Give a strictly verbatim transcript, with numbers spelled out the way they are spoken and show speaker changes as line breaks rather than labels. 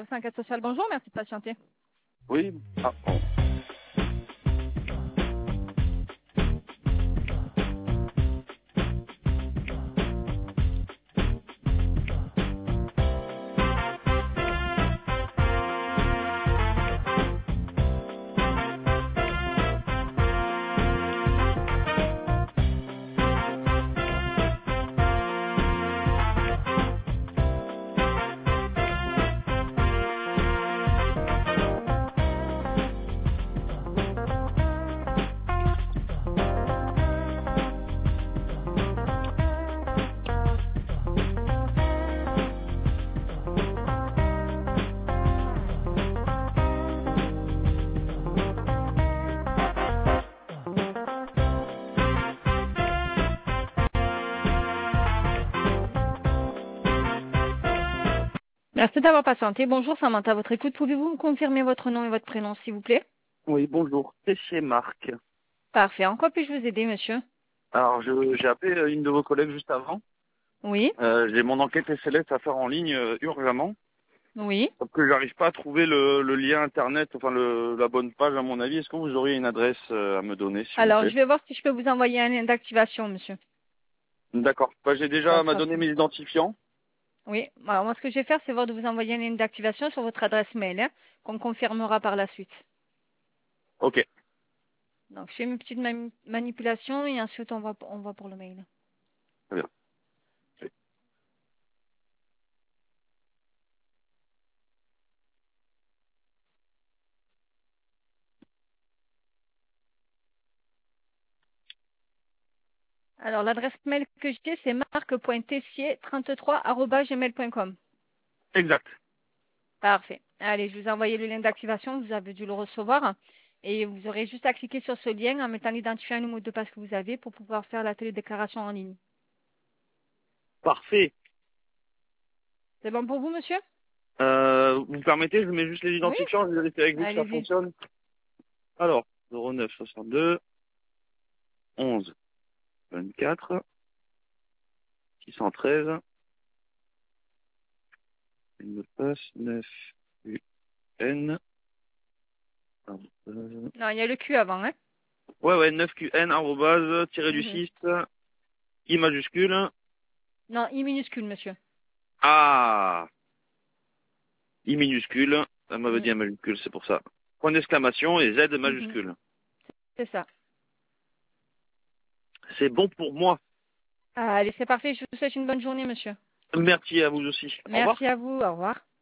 service enquête sociale, bonjour, merci de patienter.
Oui. Ah, bon.
Merci d'avoir patienté. Bonjour Samantha, à votre écoute. Pouvez-vous me confirmer votre nom et votre prénom, s'il vous plaît?
Oui, bonjour. C'est chez Marc.
Parfait. En quoi puis-je vous aider, monsieur?
Alors, je- j'ai appelé euh, une de vos collègues juste avant.
Oui,
Euh, j'ai mon enquête S L S à faire en ligne euh, urgemment.
oui.
Sauf que j'arrive pas à trouver le, le lien internet, enfin le, la bonne page à mon avis. Est-ce que vous auriez une adresse euh, à me donner, s'il vous
Alors,
plaît?
je vais voir si je peux vous envoyer un lien d'activation, monsieur.
D'accord. Bah, j'ai
Ça
déjà m'a
sera
donné
plus.
mes identifiants.
Oui. Alors, moi, ce que je vais faire, c'est voir de vous envoyer un lien d'activation sur votre adresse mail, hein, qu'on me confirmera par la suite.
Ok.
Donc, je fais une petite mani- manipulation et ensuite, on va, on va pour le mail.
Très bien.
Alors, l'adresse mail que j'ai, c'est marc point tessier trente-trois arobase gmail point com.
Exact.
Parfait. Allez, je vous ai envoyé le lien d'activation, vous avez dû le recevoir. Et vous aurez juste à cliquer sur ce lien en mettant l'identifiant et le mot de passe que vous avez pour pouvoir faire la télédéclaration en ligne.
Parfait.
C'est bon pour vous, monsieur?
Euh, vous me permettez, je mets juste les
Oui.
identifiants, je vérifie avec vous que ça
Allez-y.
fonctionne. Alors, zéro neuf soixante-deux onze vingt-quatre six cent treize une passe neuf U N. Euh,
Non, il y a le Q avant, hein?
ouais, ouais, neuf Q N, arrobase, tiré du
Mhm.
six, I majuscule.
Non, I minuscule, monsieur.
Ah, I minuscule. Ça m'avait
Mhm.
dit un majuscule, c'est pour ça. Point d'exclamation et Z
Mhm.
majuscule.
C'est ça.
C'est bon pour moi.
Allez, c'est parfait. Je vous souhaite une bonne journée, monsieur.
Merci à vous aussi. Au revoir.
Merci à vous. Au revoir.